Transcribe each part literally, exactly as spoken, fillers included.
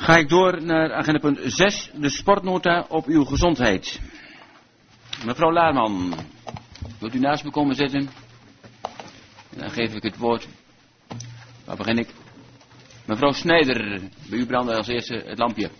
Ga ik door naar agenda punt zes, de sportnota op uw gezondheid. Mevrouw Laarman, wilt u naast me komen zitten? Dan geef ik het woord. Waar begin ik? Mevrouw Snijder, bij u brandde als eerste het lampje.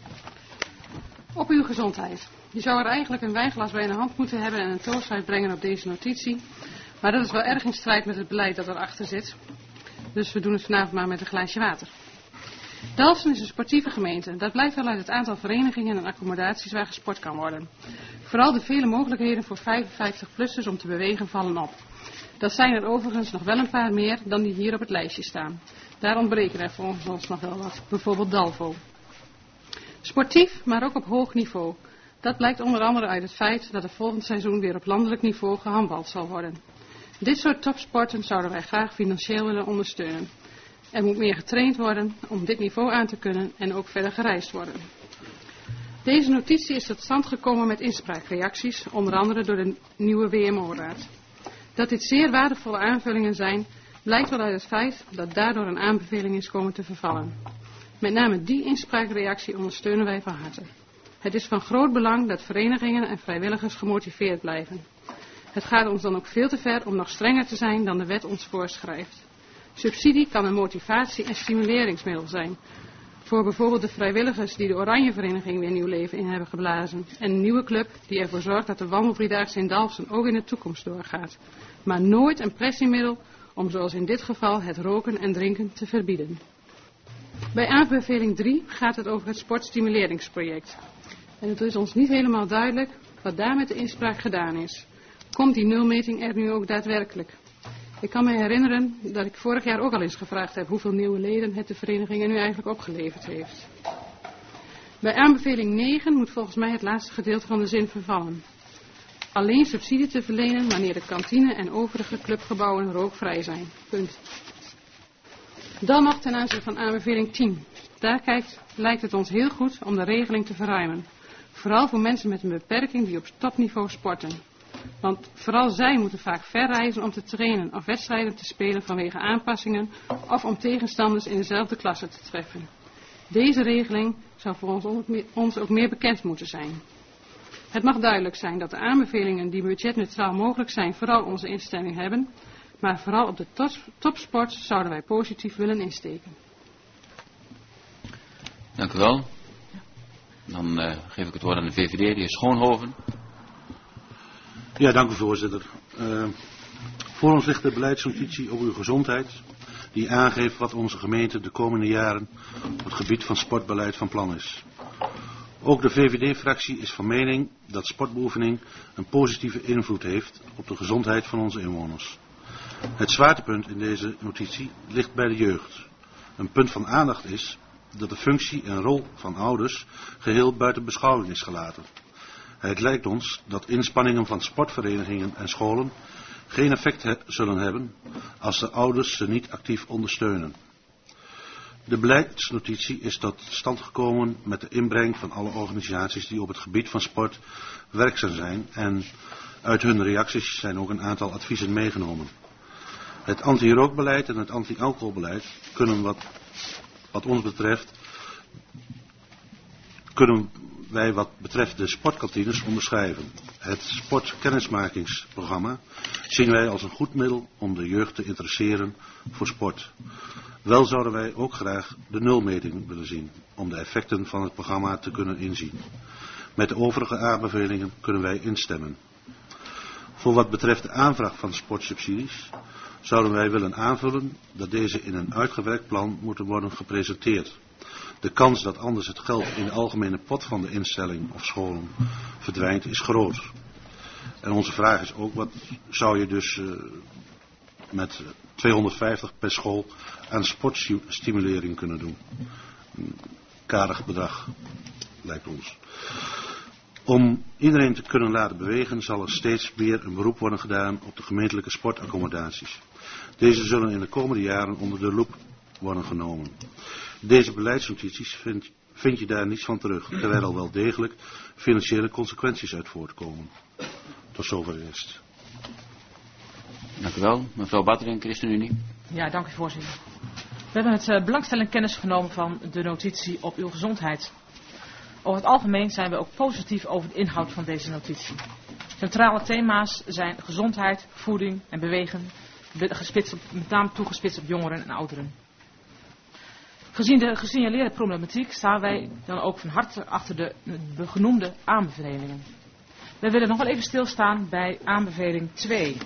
Op uw gezondheid. Je zou er eigenlijk een wijnglas bij in de hand moeten hebben en een toast uitbrengen op deze notitie. Maar dat is wel erg in strijd met het beleid dat erachter zit. Dus we doen het vanavond maar met een glaasje water. Dalfsen is een sportieve gemeente. Dat blijkt wel uit het aantal verenigingen en accommodaties waar gesport kan worden. Vooral de vele mogelijkheden voor vijfenvijftig-plussers om te bewegen vallen op. Dat zijn er overigens nog wel een paar meer dan die hier op het lijstje staan. Daar ontbreken er volgens ons nog wel wat. Bijvoorbeeld Dalvo. Sportief, maar ook op hoog niveau. Dat blijkt onder andere uit het feit dat er volgend seizoen weer op landelijk niveau gehandbald zal worden. Dit soort topsporten zouden wij graag financieel willen ondersteunen. Er moet meer getraind worden om dit niveau aan te kunnen en ook verder gereisd worden. Deze notitie is tot stand gekomen met inspraakreacties, onder andere door de nieuwe W M O-raad. Dat dit zeer waardevolle aanvullingen zijn, blijkt wel uit het feit dat daardoor een aanbeveling is komen te vervallen. Met name die inspraakreactie ondersteunen wij van harte. Het is van groot belang dat verenigingen en vrijwilligers gemotiveerd blijven. Het gaat ons dan ook veel te ver om nog strenger te zijn dan de wet ons voorschrijft. Subsidie kan een motivatie- en stimuleringsmiddel zijn. Voor bijvoorbeeld de vrijwilligers die de Oranje Vereniging weer nieuw leven in hebben geblazen. En een nieuwe club die ervoor zorgt dat de wandeldriedaagse in Dalfsen ook in de toekomst doorgaat. Maar nooit een pressiemiddel om zoals in dit geval het roken en drinken te verbieden. Bij aanbeveling drie gaat het over het sportstimuleringsproject. En het is ons niet helemaal duidelijk wat daar met de inspraak gedaan is. Komt die nulmeting er nu ook daadwerkelijk? Ik kan me herinneren dat ik vorig jaar ook al eens gevraagd heb hoeveel nieuwe leden het de vereniging nu eigenlijk opgeleverd heeft. Bij aanbeveling negen moet volgens mij het laatste gedeelte van de zin vervallen. Alleen subsidie te verlenen wanneer de kantine en overige clubgebouwen rookvrij zijn. Punt. Dan nog ten aanzien van aanbeveling tien. Daar kijkt, lijkt het ons heel goed om de regeling te verruimen. Vooral voor mensen met een beperking die op topniveau sporten. Want vooral zij moeten vaak ver reizen om te trainen of wedstrijden te spelen vanwege aanpassingen of om tegenstanders in dezelfde klasse te treffen. Deze regeling zou voor ons, ons ook meer bekend moeten zijn. Het mag duidelijk zijn dat de aanbevelingen die budgetneutraal mogelijk zijn vooral onze instemming hebben, maar vooral op de topsport zouden wij positief willen insteken. Dank u wel. Dan uh, geef ik het woord aan de V V D, de heer Schoonhoven. Ja, dank u voorzitter. Uh, voor ons ligt de beleidsnotitie op uw gezondheid, die aangeeft wat onze gemeente de komende jaren op het gebied van sportbeleid van plan is. Ook de V V D-fractie is van mening dat sportbeoefening een positieve invloed heeft op de gezondheid van onze inwoners. Het zwaartepunt in deze notitie ligt bij de jeugd. Een punt van aandacht is dat de functie en rol van ouders geheel buiten beschouwing is gelaten. Het lijkt ons dat inspanningen van sportverenigingen en scholen geen effect he- zullen hebben als de ouders ze niet actief ondersteunen. De beleidsnotitie is tot stand gekomen met de inbreng van alle organisaties die op het gebied van sport werkzaam zijn en uit hun reacties zijn ook een aantal adviezen meegenomen. Het anti-rookbeleid en het anti-alcoholbeleid kunnen wat, wat ons betreft, kunnen wij wat betreft de sportkantines onderschrijven. Het sportkennismakingsprogramma zien wij als een goed middel om de jeugd te interesseren voor sport. Wel zouden wij ook graag de nulmeting willen zien, om de effecten van het programma te kunnen inzien. Met de overige aanbevelingen kunnen wij instemmen. Voor wat betreft de aanvraag van sportsubsidies zouden wij willen aanvullen dat deze in een uitgewerkt plan moeten worden gepresenteerd. De kans dat anders het geld in de algemene pot van de instelling of scholen verdwijnt is groot. En onze vraag is ook, wat zou je dus uh, met tweehonderdvijftig per school aan sportstimulering kunnen doen? Een karig bedrag, lijkt ons. Om iedereen te kunnen laten bewegen zal er steeds meer een beroep worden gedaan op de gemeentelijke sportaccommodaties. Deze zullen in de komende jaren onder de loep worden genomen. Deze beleidsnotities vind, vind je daar niets van terug, terwijl al wel degelijk financiële consequenties uit voortkomen. Tot zover eerst. Dank u wel. Mevrouw Battering, ChristenUnie. Ja, dank u voorzitter. We hebben met uh, belangstelling kennis genomen van de notitie op uw gezondheid. Over het algemeen zijn we ook positief over de inhoud van deze notitie. Centrale thema's zijn gezondheid, voeding en bewegen, gespitst op, met name toegespitst op jongeren en ouderen. Gezien de gesignaleerde problematiek staan wij dan ook van harte achter de, de genoemde aanbevelingen. We willen nog wel even stilstaan bij aanbeveling twee.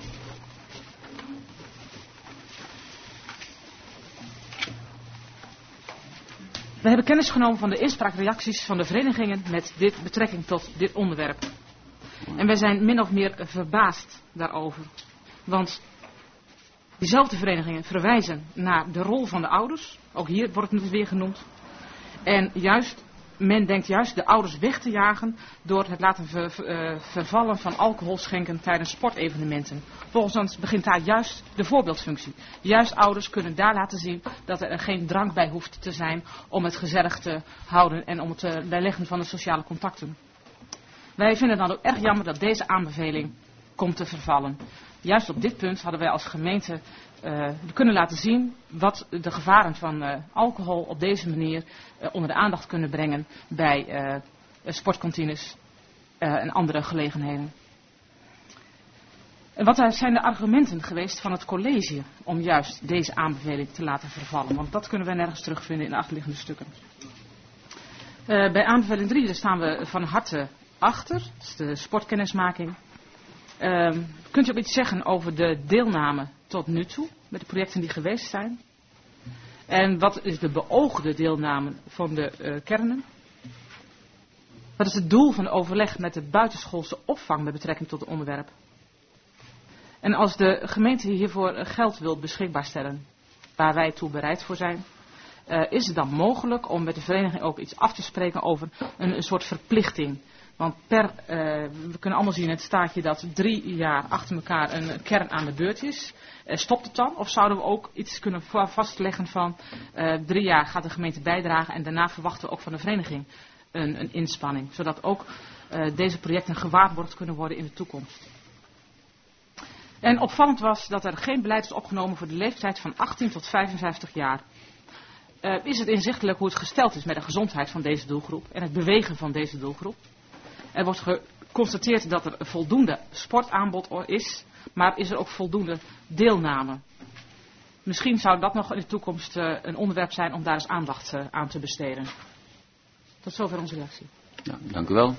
We hebben kennis genomen van de inspraakreacties van de verenigingen met dit betrekking tot dit onderwerp. En wij zijn min of meer verbaasd daarover. Want diezelfde verenigingen verwijzen naar de rol van de ouders. Ook hier wordt het weer genoemd. En juist, men denkt juist de ouders weg te jagen door het laten ver, ver, vervallen van alcohol schenken tijdens sportevenementen. Volgens ons begint daar juist de voorbeeldfunctie. Juist ouders kunnen daar laten zien dat er geen drank bij hoeft te zijn om het gezellig te houden en om het uh, bijleggen van de sociale contacten. Wij vinden dan ook erg jammer dat deze aanbeveling komt te vervallen. Juist op dit punt hadden wij als gemeente uh, kunnen laten zien wat de gevaren van uh, alcohol op deze manier uh, onder de aandacht kunnen brengen bij uh, sportkantines uh, en andere gelegenheden. En wat zijn de argumenten geweest van het college om juist deze aanbeveling te laten vervallen? Want dat kunnen we nergens terugvinden in de achterliggende stukken. Uh, bij aanbeveling drie staan we van harte achter, dat is de sportkennismaking. Uh, kunt u ook iets zeggen over de deelname tot nu toe, met de projecten die geweest zijn? En wat is de beoogde deelname van de uh, kernen? Wat is het doel van de overleg met de buitenschoolse opvang met betrekking tot het onderwerp? En als de gemeente hiervoor geld wil beschikbaar stellen, waar wij toe bereid voor zijn, uh, is het dan mogelijk om met de vereniging ook iets af te spreken over een, een soort verplichting? Want per, uh, we kunnen allemaal zien in het staatje dat drie jaar achter elkaar een kern aan de beurt is. Uh, stopt het dan? Of zouden we ook iets kunnen vastleggen van uh, drie jaar gaat de gemeente bijdragen en daarna verwachten we ook van de vereniging een, een inspanning. Zodat ook uh, deze projecten gewaarborgd kunnen worden in de toekomst. En opvallend was dat er geen beleid is opgenomen voor de leeftijd van achttien tot vijfenvijftig jaar. Uh, is het inzichtelijk hoe het gesteld is met de gezondheid van deze doelgroep en het bewegen van deze doelgroep? Er wordt geconstateerd dat er voldoende sportaanbod is, maar is er ook voldoende deelname. Misschien zou dat nog in de toekomst uh, een onderwerp zijn om daar eens aandacht uh, aan te besteden. Tot zover onze reactie. Ja, dank u wel.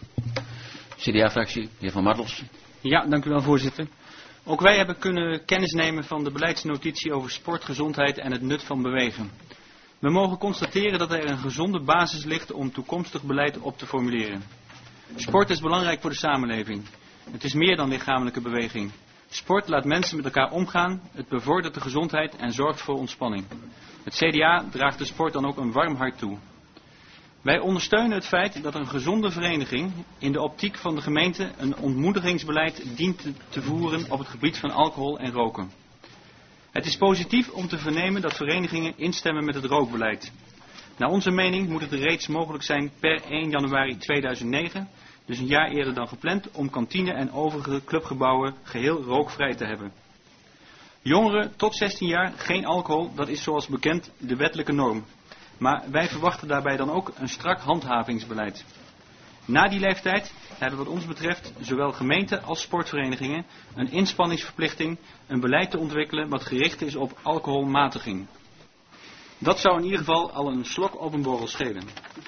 C D A-fractie, de heer Van Martels. Ja, dank u wel, voorzitter. Ook wij hebben kunnen kennis nemen van de beleidsnotitie over sport, gezondheid en het nut van bewegen. We mogen constateren dat er een gezonde basis ligt om toekomstig beleid op te formuleren. Sport is belangrijk voor de samenleving. Het is meer dan lichamelijke beweging. Sport laat mensen met elkaar omgaan, het bevordert de gezondheid en zorgt voor ontspanning. Het C D A draagt de sport dan ook een warm hart toe. Wij ondersteunen het feit dat een gezonde vereniging in de optiek van de gemeente een ontmoedigingsbeleid dient te, te voeren op het gebied van alcohol en roken. Het is positief om te vernemen dat verenigingen instemmen met het rookbeleid. Naar onze mening moet het reeds mogelijk zijn per één januari tweeduizend negen, dus een jaar eerder dan gepland, om kantine en overige clubgebouwen geheel rookvrij te hebben. Jongeren tot zestien jaar geen alcohol, dat is zoals bekend de wettelijke norm. Maar wij verwachten daarbij dan ook een strak handhavingsbeleid. Na die leeftijd hebben wat ons betreft zowel gemeenten als sportverenigingen een inspanningsverplichting, een beleid te ontwikkelen wat gericht is op alcoholmatiging. Dat zou in ieder geval al een slok op een borrel schelen.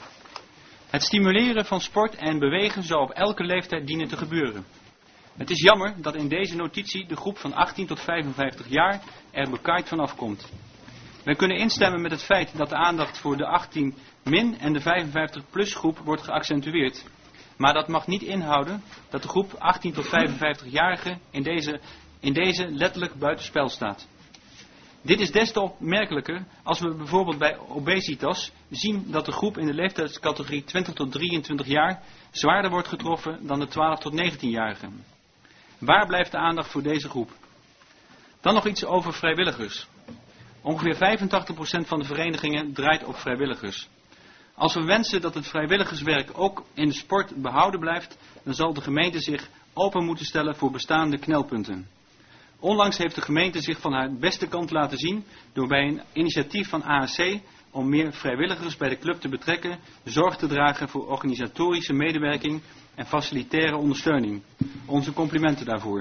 Het stimuleren van sport en bewegen zou op elke leeftijd dienen te gebeuren. Het is jammer dat in deze notitie de groep van achttien tot vijfenvijftig jaar er bekaaid vanaf komt. Wij kunnen instemmen met het feit dat de aandacht voor de achttien min en de vijfenvijftig plus groep wordt geaccentueerd. Maar dat mag niet inhouden dat de groep achttien tot vijfenvijftig-jarigen in deze, in deze letterlijk buitenspel staat. Dit is des te opmerkelijker als we bijvoorbeeld bij obesitas zien dat de groep in de leeftijdscategorie twintig tot drieëntwintig jaar zwaarder wordt getroffen dan de twaalf tot negentienjarigen. Waar blijft de aandacht voor deze groep? Dan nog iets over vrijwilligers. Ongeveer vijfentachtig procent van de verenigingen draait op vrijwilligers. Als we wensen dat het vrijwilligerswerk ook in de sport behouden blijft, dan zal de gemeente zich open moeten stellen voor bestaande knelpunten. Onlangs heeft de gemeente zich van haar beste kant laten zien door bij een initiatief van A S C om meer vrijwilligers bij de club te betrekken, zorg te dragen voor organisatorische medewerking en facilitaire ondersteuning. Onze complimenten daarvoor.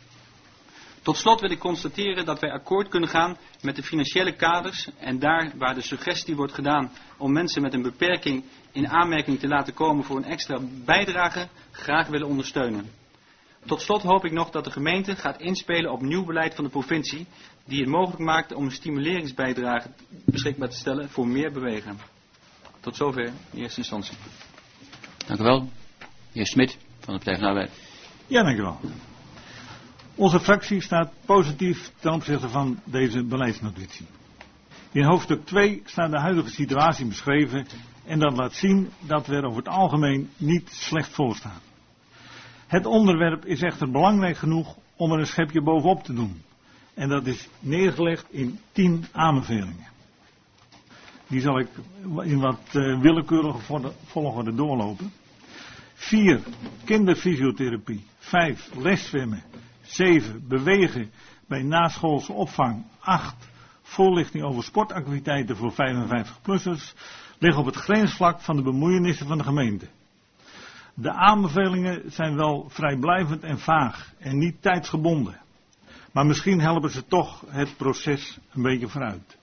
Tot slot wil ik constateren dat wij akkoord kunnen gaan met de financiële kaders en daar waar de suggestie wordt gedaan om mensen met een beperking in aanmerking te laten komen voor een extra bijdrage, graag willen ondersteunen. Tot slot hoop ik nog dat de gemeente gaat inspelen op nieuw beleid van de provincie, die het mogelijk maakt om een stimuleringsbijdrage beschikbaar te stellen voor meer bewegen. Tot zover in eerste instantie. Dank u wel. De heer Smit van de Partij van de Arbeid. Ja, dank u wel. Onze fractie staat positief ten opzichte van deze beleidsnotitie. In hoofdstuk twee staat de huidige situatie beschreven en dat laat zien dat we er over het algemeen niet slecht voor staan. Het onderwerp is echter belangrijk genoeg om er een schepje bovenop te doen. En dat is neergelegd in tien aanbevelingen. Die zal ik in wat uh, willekeurige volgorde doorlopen. vier. Kinderfysiotherapie. vijf. Leszwemmen. zeven. Bewegen bij naschoolse opvang. acht. Voorlichting over sportactiviteiten voor vijfenvijftig-plussers. Liggen op het grensvlak van de bemoeienissen van de gemeente. De aanbevelingen zijn wel vrijblijvend en vaag en niet tijdsgebonden. Maar misschien helpen ze toch het proces een beetje vooruit.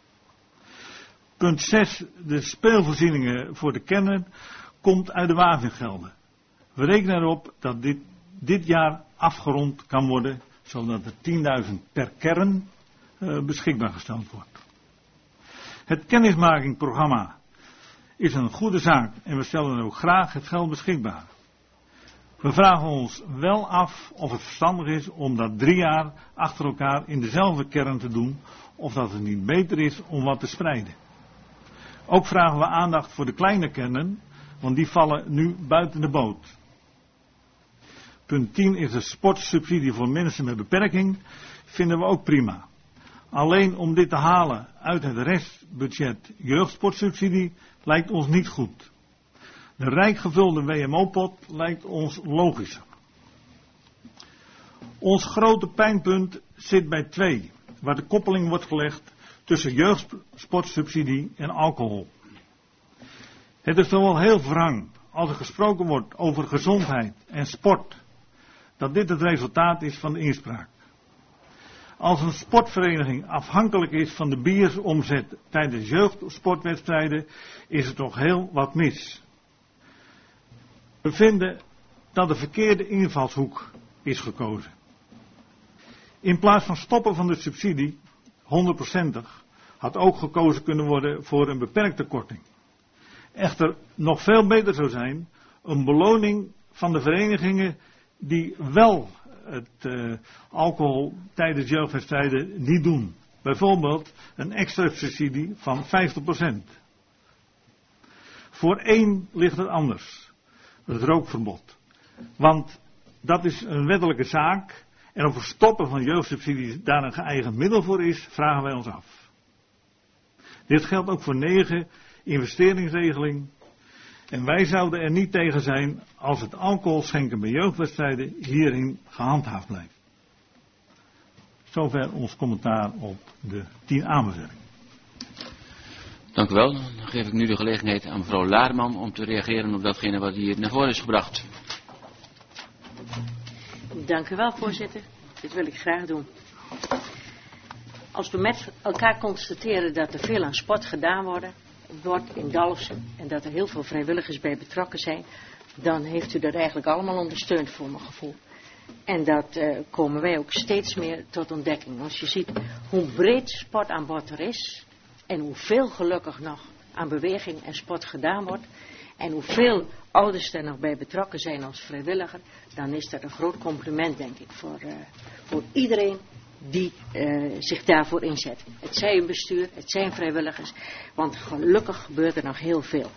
Punt zes. De speelvoorzieningen voor de kern komt uit de wavengelden. We rekenen erop dat dit, dit jaar afgerond kan worden, zodat er tienduizend per kern uh, beschikbaar gesteld wordt. Het kennismakingprogramma is een goede zaak en we stellen ook graag het geld beschikbaar. We vragen ons wel af of het verstandig is om dat drie jaar achter elkaar in dezelfde kern te doen, of dat het niet beter is om wat te spreiden. Ook vragen we aandacht voor de kleine kernen, want die vallen nu buiten de boot. Punt tien is de sportsubsidie voor mensen met beperking, vinden we ook prima. Alleen om dit te halen uit het restbudget jeugdsportsubsidie lijkt ons niet goed. De rijk gevulde W M O-pot lijkt ons logischer. Ons grote pijnpunt zit bij twee, waar de koppeling wordt gelegd tussen jeugdsportsubsidie en alcohol. Het is toch wel heel wrang als er gesproken wordt over gezondheid en sport, dat dit het resultaat is van de inspraak. Als een sportvereniging afhankelijk is van de biersomzet tijdens jeugdsportwedstrijden, is er toch heel wat mis. We vinden dat de verkeerde invalshoek is gekozen. In plaats van stoppen van de subsidie, honderd procentig, had ook gekozen kunnen worden voor een beperkte korting. Echter, nog veel beter zou zijn een beloning van de verenigingen die wel het uh, alcohol tijdens jeugdwedstrijden niet doen. Bijvoorbeeld een extra subsidie van vijftig procent. Voor één ligt het anders. Het rookverbod. Want dat is een wettelijke zaak. En of het stoppen van jeugdsubsidies daar een geëigend middel voor is, vragen wij ons af. Dit geldt ook voor negen, investeringsregeling. En wij zouden er niet tegen zijn als het alcohol schenken bij jeugdwedstrijden hierin gehandhaafd blijft. Zover ons commentaar op de tien aanbevelingen. Dank u wel. Dan geef ik nu de gelegenheid aan mevrouw Laarman om te reageren op datgene wat hier naar voren is gebracht. Dank u wel, voorzitter. Dit wil ik graag doen. Als we met elkaar constateren dat er veel aan sport gedaan wordt, wordt in Dalfsen en dat er heel veel vrijwilligers bij betrokken zijn, dan heeft u dat eigenlijk allemaal ondersteund voor mijn gevoel. En dat uh, komen wij ook steeds meer tot ontdekking. Als je ziet hoe breed sport aan bod er is en hoeveel gelukkig nog aan beweging en sport gedaan wordt en hoeveel ouders er nog bij betrokken zijn als vrijwilliger, dan is dat een groot compliment, denk ik, voor, uh, voor iedereen die uh, zich daarvoor inzet. Het zijn bestuur, het zijn vrijwilligers, want gelukkig gebeurt er nog heel veel.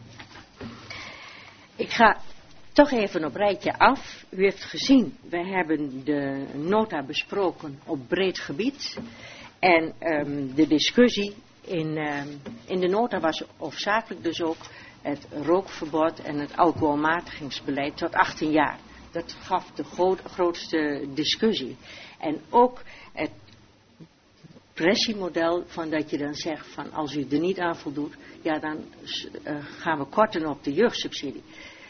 Ik ga toch even op rijtje af. U heeft gezien, wij hebben de nota besproken op breed gebied. En um, de discussie in, um, in de nota was hoofdzakelijk dus ook het rookverbod en het alcoholmatigingsbeleid tot achttien jaar. dat gaf de gro- grootste discussie. En ook het pressiemodel van dat je dan zegt van als u er niet aan voldoet, ja dan uh, gaan we korten op de jeugdsubsidie.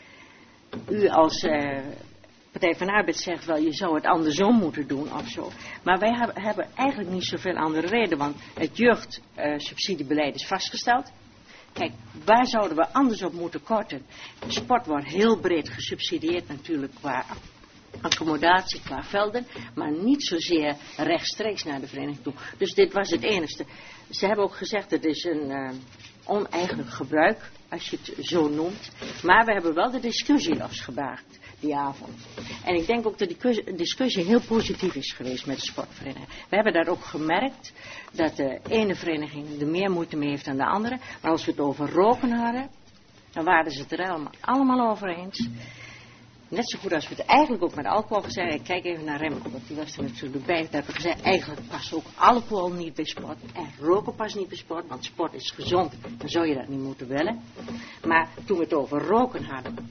U als uh, Partij van de Arbeid zegt wel, je zou het andersom moeten doen of zo. Maar wij hebben, hebben eigenlijk niet zoveel andere reden, want het jeugdsubsidiebeleid uh, is vastgesteld. Kijk, waar zouden we anders op moeten korten? De sport wordt heel breed gesubsidieerd natuurlijk qua accommodatie, qua velden, maar niet zozeer rechtstreeks naar de vereniging toe. Dus dit was het enigste. Ze hebben ook gezegd, het is een uh, oneigenlijk gebruik, als je het zo noemt. Maar we hebben wel de discussie losgebracht die avond. En ik denk ook dat die discussie heel positief is geweest met de sportvereniging. We hebben daar ook gemerkt dat de ene vereniging er meer moeite mee heeft dan de andere. Maar als we het over roken hadden, dan waren ze het er allemaal, allemaal over eens. Net zo goed als we het eigenlijk ook met alcohol gezegd. Ik kijk even naar Remco, want die was er natuurlijk bij. Daar hebben we gezegd, eigenlijk past ook alcohol niet bij sport. En roken past niet bij sport, want sport is gezond. Dan zou je dat niet moeten willen. Maar toen we het over roken hadden,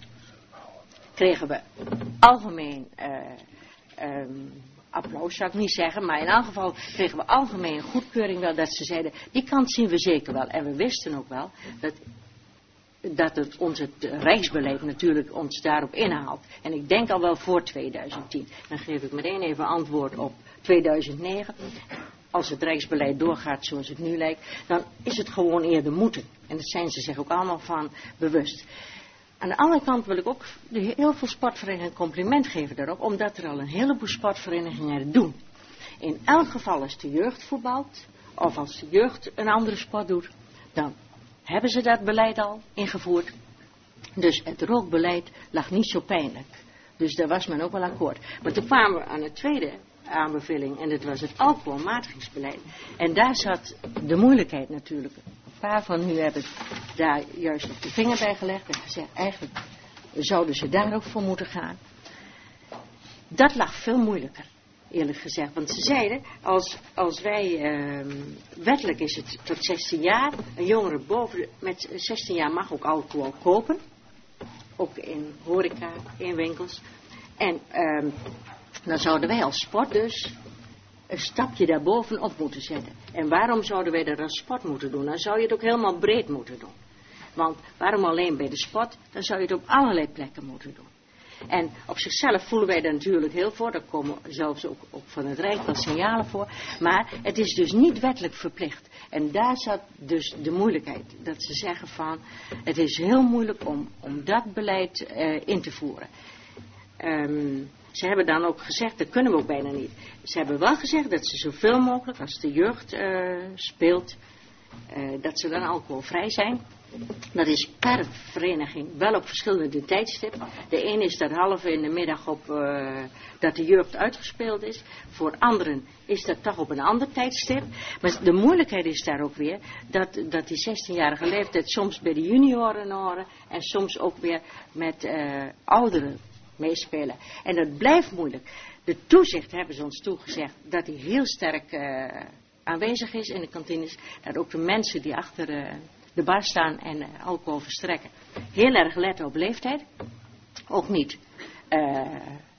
kregen we algemeen uh, um, applaus, zou ik niet zeggen. Maar in elk geval kregen we algemeen goedkeuring wel. Dat ze zeiden, die kant zien we zeker wel. En we wisten ook wel dat... dat het ons het rijksbeleid natuurlijk ons daarop inhaalt. En ik denk al wel voor tweeduizend tien. Dan geef ik meteen even antwoord op tweeduizend negen. Als het rijksbeleid doorgaat zoals het nu lijkt, dan is het gewoon eerder moeten. En dat zijn ze zich ook allemaal van bewust. Aan de andere kant wil ik ook de heel veel sportverenigingen een compliment geven daarop, omdat er al een heleboel sportverenigingen het doen. In elk geval als de jeugd voetbalt, of als de jeugd een andere sport doet, dan hebben ze dat beleid al ingevoerd. Dus het rookbeleid lag niet zo pijnlijk. Dus daar was men ook wel akkoord. Maar toen kwamen we aan de tweede aanbeveling. En dat was het alcoholmatigingsbeleid. En daar zat de moeilijkheid natuurlijk. Een paar van u hebben daar juist op de vinger bij gelegd. En gezegd, eigenlijk zouden ze daar ook voor moeten gaan. Dat lag veel moeilijker. Eerlijk gezegd, want ze zeiden, als, als wij, uh, wettelijk is het tot zestien jaar, een jongere boven de, met zestien jaar mag ook alcohol kopen, ook in horeca, in winkels, en uh, dan zouden wij als sport dus een stapje daarbovenop moeten zetten. En waarom zouden wij dat als sport moeten doen? Dan zou je het ook helemaal breed moeten doen. Want waarom alleen bij de sport? Dan zou je het op allerlei plekken moeten doen. En op zichzelf voelen wij daar natuurlijk heel voor. Daar komen zelfs ook, ook van het Rijk wel signalen voor. Maar het is dus niet wettelijk verplicht. En daar zat dus de moeilijkheid. Dat ze zeggen van, het is heel moeilijk om, om dat beleid uh, in te voeren. Um, ze hebben dan ook gezegd, dat kunnen we ook bijna niet. Ze hebben wel gezegd dat ze zoveel mogelijk, als de jeugd uh, speelt, uh, dat ze dan alcoholvrij zijn. Dat is per vereniging wel op verschillende tijdstippen. De ene is dat half in de middag op uh, dat de jeugd uitgespeeld is. Voor anderen is dat toch op een ander tijdstip. Maar de moeilijkheid is daar ook weer dat, dat die zestienjarige leeftijd soms bij de junioren horen en soms ook weer met uh, ouderen meespelen. En dat blijft moeilijk. De toezicht hebben ze ons toegezegd dat die heel sterk uh, aanwezig is in de kantines. Dat ook de mensen die achter uh, de bar staan en uh, alcohol verstrekken heel erg letten op leeftijd. Ook niet uh,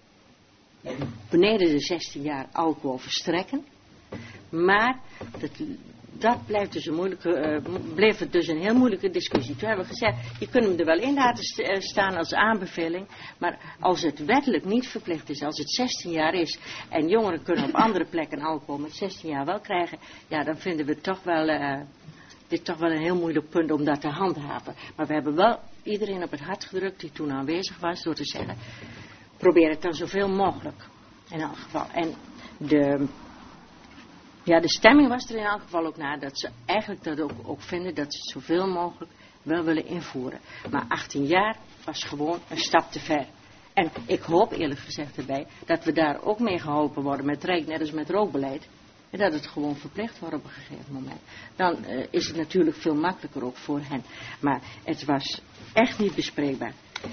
beneden de zestien jaar alcohol verstrekken. Maar dat, dat blijft dus een moeilijke, uh, bleef het dus een heel moeilijke discussie. Toen hebben we gezegd, je kunt hem er wel in laten st- uh, staan als aanbeveling. Maar als het wettelijk niet verplicht is, als het zestien jaar is en jongeren kunnen op andere plekken alcohol met zestien jaar wel krijgen, ja, dan vinden we het toch wel, uh, dit toch wel een heel moeilijk punt om dat te handhaven. Maar we hebben wel iedereen op het hart gedrukt die toen aanwezig was door te zeggen, probeer het dan zoveel mogelijk. In elk geval. En de... Ja, de stemming was er in elk geval ook naar dat ze eigenlijk dat ook, ook vinden dat ze het zoveel mogelijk wel willen invoeren. Maar achttien jaar was gewoon een stap te ver. En ik hoop eerlijk gezegd erbij dat we daar ook mee geholpen worden met Rijk, net als met rookbeleid. En dat het gewoon verplicht wordt op een gegeven moment. Dan uh, is het natuurlijk veel makkelijker ook voor hen. Maar het was echt niet bespreekbaar.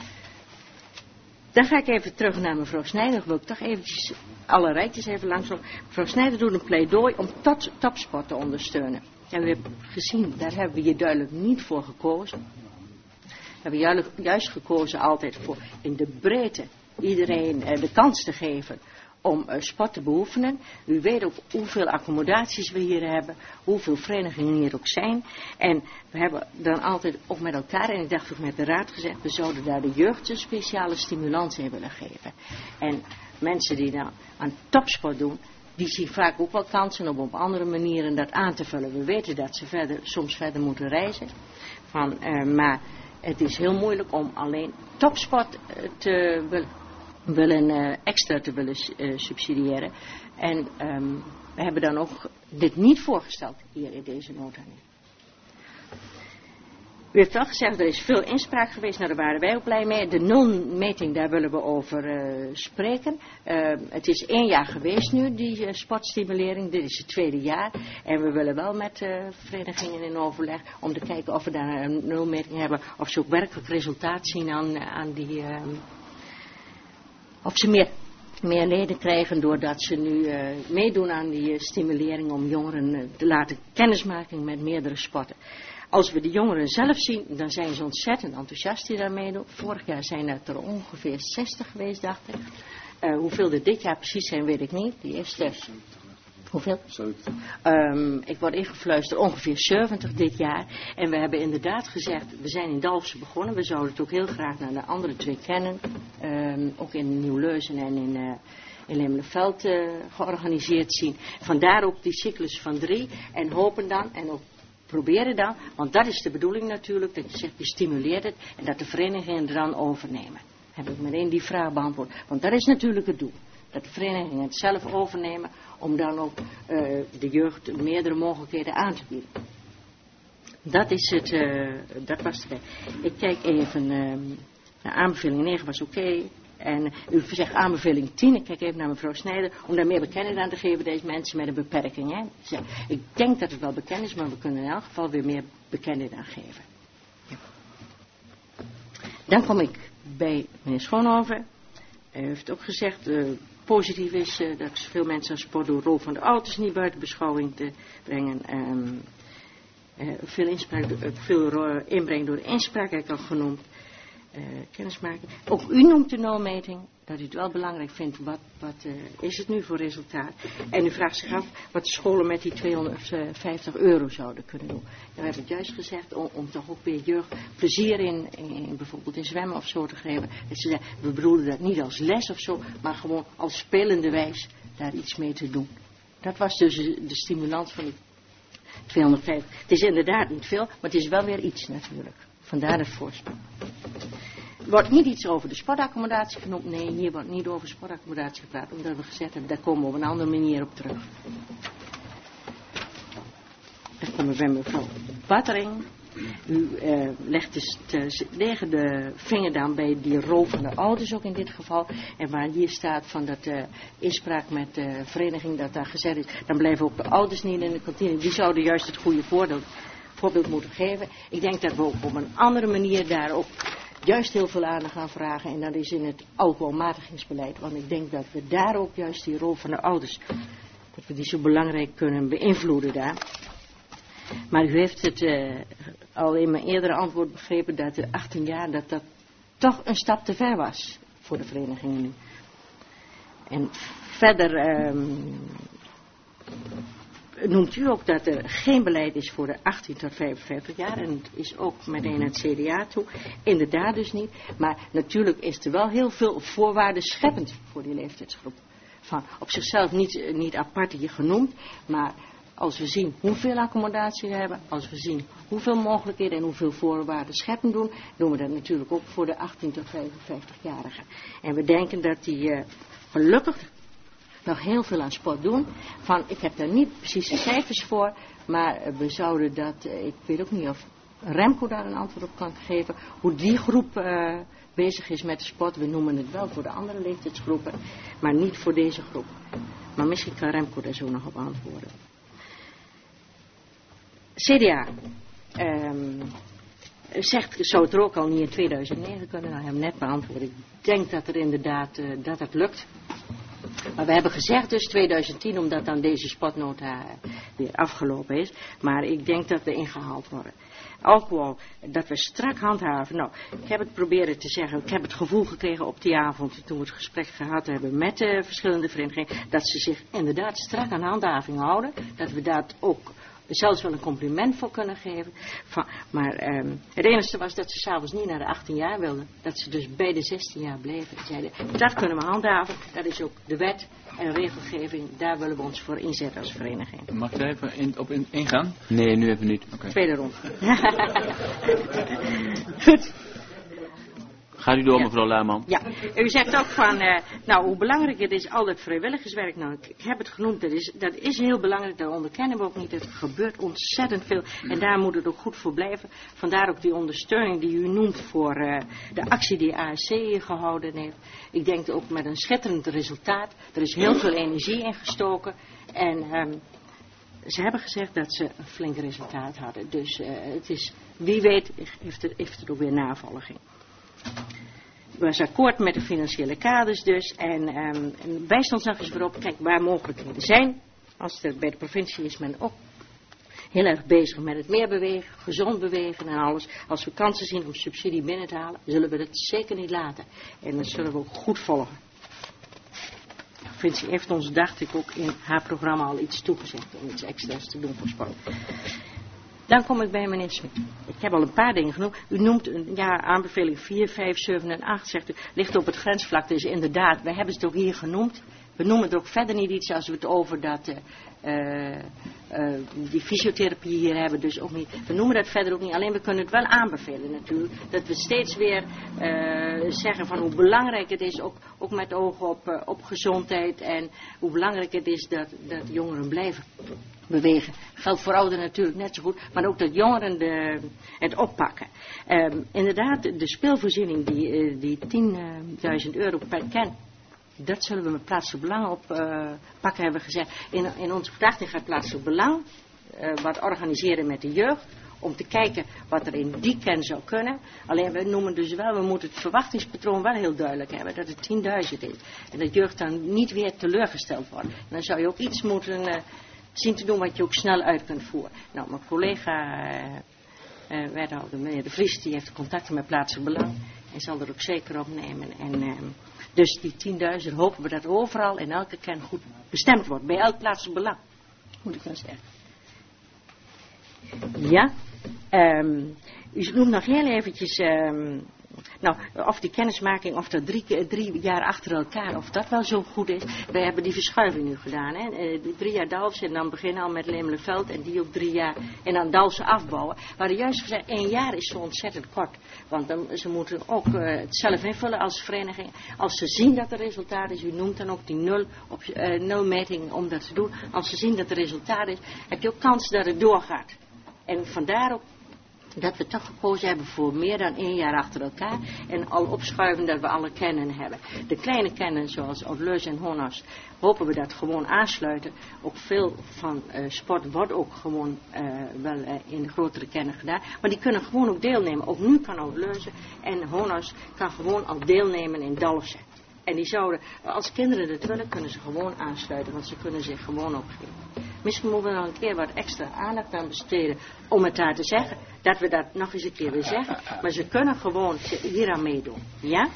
Dan ga ik even terug naar mevrouw Snijder. Wil ik toch eventjes alle rijtjes even langslopen. Mevrouw Snijder doet een pleidooi om tot, topsport te ondersteunen. En we hebben gezien, daar hebben we hier duidelijk niet voor gekozen. We hebben juist, juist gekozen altijd voor in de breedte iedereen uh, de kans te geven om uh, sport te beoefenen. U weet ook hoeveel accommodaties we hier hebben, hoeveel verenigingen hier ook zijn. En we hebben dan altijd ook met elkaar, en ik dacht ook met de raad gezegd, we zouden daar de jeugd een speciale stimulans in willen geven. En mensen die dan aan topsport doen, die zien vaak ook wel kansen om op andere manieren dat aan te vullen. We weten dat ze verder, soms verder moeten reizen. Van, uh, maar het is heel moeilijk om alleen topsport uh, te willen, willen uh, extra te willen uh, subsidiëren. En um, we hebben dan ook dit niet voorgesteld hier in deze nota. U heeft wel gezegd, er is veel inspraak geweest, nou daar waren wij ook blij mee. De nulmeting, daar willen we over uh, spreken. Uh, het is één jaar geweest nu, die uh, sportstimulering. Dit is het tweede jaar. En we willen wel met uh, verenigingen in overleg om te kijken of we daar een nulmeting hebben. Of ze ook werkelijk resultaat zien aan, aan die... Uh, of ze meer, meer leden krijgen doordat ze nu uh, meedoen aan die uh, stimulering om jongeren uh, te laten kennismaken met meerdere sporten. Als we de jongeren zelf zien, dan zijn ze ontzettend enthousiast die daar meedoen. Vorig jaar zijn het er ongeveer zestig geweest, dacht ik. Uh, hoeveel er dit jaar precies zijn, weet ik niet. Die eerste... Hoeveel? Um, ik word ingefluisterd, ongeveer zeventig dit jaar. En we hebben inderdaad gezegd, we zijn in Dalfsen begonnen. We zouden het ook heel graag naar de andere twee kennen. Um, ook in Nieuw-Leuzen en in... Uh, in Lemelenveld uh, georganiseerd zien. Vandaar ook die cyclus van drie. En hopen dan, en ook proberen dan, want dat is de bedoeling natuurlijk, dat je zegt, je stimuleert het en dat de verenigingen er dan overnemen. Heb ik meteen die vraag beantwoord. Want dat is natuurlijk het doel. Dat de verenigingen het zelf overnemen om dan ook uh, de jeugd meerdere mogelijkheden aan te bieden. Dat is het, uh, dat was het. Ik kijk even, uh, naar aanbeveling negen was oké. Okay. En u zegt aanbeveling tien, ik kijk even naar mevrouw Snijder, om daar meer bekendheid aan te geven, deze mensen met een beperking. Hè? Dus, ik denk dat het wel bekend is, maar we kunnen in elk geval weer meer bekendheid aan geven. Ja. Dan kom ik bij meneer Schoonhoven. U heeft ook gezegd, uh, positief is uh, dat veel mensen aan sport door rol van de ouders niet buiten beschouwing te brengen. Um, uh, veel, inspraak, uh, veel uh, inbreng door de inspraak, heb ik al genoemd. Uh, kennismaken. Ook u noemt de nulmeting, dat u het wel belangrijk vindt, wat, wat uh, is het nu voor resultaat? En u vraagt zich af wat de scholen met die tweehonderdvijftig euro zouden kunnen doen. Nou, we hebben het juist gezegd om, om toch ook weer jeugd plezier in, in, in bijvoorbeeld in zwemmen of zo te geven. Dat ze zeggen, we bedoelen dat niet als les of zo, maar gewoon als spelende wijs daar iets mee te doen. Dat was dus de, de stimulans van die tweehonderdvijftig. Het is inderdaad niet veel, maar het is wel weer iets natuurlijk. Vandaar het voorstel. Er wordt niet iets over de sportaccommodatie genoemd. Nee, hier wordt niet over sportaccommodatie gepraat. Omdat we gezegd hebben, daar komen we op een andere manier op terug. Dan komen we bij mevrouw Battering. U uh, legt dus tegen de vinger dan bij die rol van de ouders ook in dit geval. En waar hier staat van dat uh, inspraak met de vereniging dat daar gezegd is. Dan blijven ook de ouders niet in de kantine. Die zouden juist het goede voordeel, voorbeeld moeten geven. Ik denk dat we ook op een andere manier daar ook juist heel veel aandacht gaan vragen. En dat is in het alcoholmatigingsbeleid. Want ik denk dat we daar ook juist die rol van de ouders, dat we die zo belangrijk kunnen beïnvloeden daar. Maar u heeft het uh, al in mijn eerdere antwoord begrepen dat de achttien jaar, dat dat toch een stap te ver was voor de verenigingen nu. En verder um, noemt u ook dat er geen beleid is voor de achttien tot vijfenvijftig jaar. En het is ook meteen het C D A toe. Inderdaad dus niet. Maar natuurlijk is er wel heel veel voorwaarden scheppend voor die leeftijdsgroep. Van, op zichzelf niet, niet apart hier genoemd, maar als we zien hoeveel accommodatie we hebben, als we zien hoeveel mogelijkheden en hoeveel voorwaarden scheppend doen, doen we dat natuurlijk ook voor de achttien tot vijfenvijftig-jarigen. En we denken dat die uh, gelukkig nog heel veel aan sport doen. Van, ik heb daar niet precieze cijfers voor, maar uh, we zouden dat, uh, ik weet ook niet of Remco daar een antwoord op kan geven, hoe die groep uh, bezig is met de sport. We noemen het wel voor de andere leeftijdsgroepen, maar niet voor deze groep. Maar misschien kan Remco daar zo nog op antwoorden. C D A um, zegt, zou het er ook al niet in tweeduizend negen kunnen, nou, hebben we net beantwoord. Ik denk dat er inderdaad, uh, dat het lukt. Maar we hebben gezegd dus twintig tien, omdat dan deze spotnota weer afgelopen is. Maar ik denk dat we ingehaald worden. Alcohol, dat we strak handhaven. Nou, ik heb het proberen te zeggen. Ik heb het gevoel gekregen op die avond, toen we het gesprek gehad hebben met de verschillende verenigingen, dat ze zich inderdaad strak aan handhaving houden. Dat we dat ook zelfs wel een compliment voor kunnen geven. Van, maar um, het enige was dat ze s'avonds niet naar de achttien jaar wilden. Dat ze dus bij de zestien jaar bleven. Zeiden, dat kunnen we handhaven. Dat is ook de wet en regelgeving. Daar willen we ons voor inzetten als vereniging. Mag ik daar even in, op in, ingaan? Nee, nu even niet. Okay. Tweede ronde. Goed. Gaat u door, Ja. mevrouw Laarman. Ja, u zegt ook van, uh, nou hoe belangrijk het is, al dat vrijwilligerswerk. Nou, ik, ik heb het genoemd, dat is, dat is heel belangrijk, daar onderkennen we ook niet. Er gebeurt ontzettend veel en daar moet het ook goed voor blijven. Vandaar ook die ondersteuning die u noemt voor uh, de actie die A S C gehouden heeft. Ik denk ook met een schitterend resultaat. Er is heel veel energie in gestoken en um, ze hebben gezegd dat ze een flink resultaat hadden. Dus uh, het is, wie weet heeft het, heeft het ook weer navolging. We zijn akkoord met de financiële kaders dus. En um, wijst ons nog eens weer op, kijk, waar mogelijkheden zijn. Als er bij de provincie is men ook heel erg bezig met het meer bewegen, gezond bewegen en alles. Als we kansen zien om subsidie binnen te halen, zullen we dat zeker niet laten. En dat zullen we ook goed volgen. De provincie heeft ons, dacht ik, ook in haar programma al iets toegezegd om iets extra's te doen voor sport. Dan kom ik bij meneer Smit. Ik heb al een paar dingen genoemd. U noemt een ja, aanbeveling vier, vijf, zeven en acht, zegt u, ligt op het grensvlak. Dus inderdaad, we hebben het ook hier genoemd. We noemen het ook verder niet iets als we het over dat, uh, uh, die fysiotherapie hier hebben. Dus ook niet. We noemen dat verder ook niet. Alleen we kunnen het wel aanbevelen natuurlijk. Dat we steeds weer uh, zeggen van hoe belangrijk het is, ook, ook met oog op, uh, op gezondheid. En hoe belangrijk het is dat, dat jongeren blijven bewegen. Geldt voor ouderen natuurlijk net zo goed, maar ook dat jongeren de, het oppakken. Um, inderdaad, de speelvoorziening, die, uh, die tienduizend euro per ken, dat zullen we met plaatselijk belang op uh, pakken, hebben we gezegd. In, in onze verkrachting gaat plaatselijk belang uh, wat organiseren met de jeugd, om te kijken wat er in die ken zou kunnen. Alleen we noemen dus wel, we moeten het verwachtingspatroon wel heel duidelijk hebben, dat het tienduizend is. En dat jeugd dan niet weer teleurgesteld wordt. En dan zou je ook iets moeten uh, zien te doen wat je ook snel uit kunt voeren. Nou, mijn collega uh, uh, wethouder, meneer De Vries, die heeft contacten met plaatselijk belang en zal er ook zeker opnemen. En uh, dus die tienduizend hopen we dat overal in elke ken goed bestemd wordt, bij elk plaatselijk belang, moet ik dan zeggen. Ja, um, u noemt nog heel eventjes, um, nou, of die kennismaking, of dat drie, drie jaar achter elkaar, of dat wel zo goed is. Wij hebben die verschuiving nu gedaan, hè. Uh, drie jaar Dalfsen en dan beginnen al met Lemelenveld en die ook drie jaar en dan Dalfsen afbouwen. Maar juist gezegd, één jaar is zo ontzettend kort. Want dan, ze moeten ook uh, het zelf invullen als vereniging. Als ze zien dat er resultaat is, u noemt dan ook die nul, op, uh, nulmeting om dat te doen. Als ze zien dat er resultaat is, heb je ook kans dat het doorgaat. En vandaar ook dat we toch gekozen hebben voor meer dan één jaar achter elkaar. En al opschuiven dat we alle kennen hebben. De kleine kennen zoals Oud-Leus en Honors hopen we dat gewoon aansluiten. Ook veel van uh, sport wordt ook gewoon uh, wel uh, in de grotere kennen gedaan. Maar die kunnen gewoon ook deelnemen. Ook nu kan Oud-Leus en Honors kan gewoon al deelnemen in Dalfsen. En die zouden, als kinderen het willen, kunnen ze gewoon aansluiten. Want ze kunnen zich gewoon opgeven. Misschien moeten we nog een keer wat extra aandacht aan besteden om het daar te zeggen. Dat we dat nog eens een keer willen zeggen. Maar ze kunnen gewoon hier aan meedoen. Ja?